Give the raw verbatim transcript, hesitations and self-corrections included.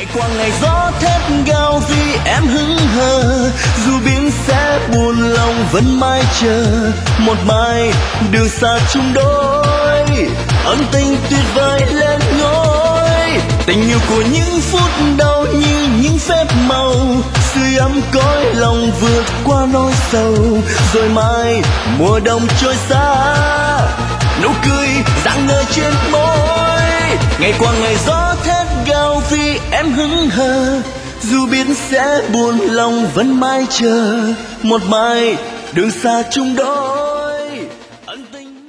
Ngày qua ngày gió thét gào vì em hững hờ, dù biết sẽ buồn lòng vẫn mãi chờ một mai đường xa chung đôi. Ân tình tuyệt vời lên ngôi, tình yêu của những phút đầu như những phép màu, sưởi ấm cõi lòng vượt qua nỗi sầu. Rồi mai mùa đông trôi xa, nụ cười rạng ngời trên môi. Ngày qua ngày gió thét gào vì em hững hờ, dù biết sẽ buồn lòng vẫn mãi chờ một mai đường xa chung đôi.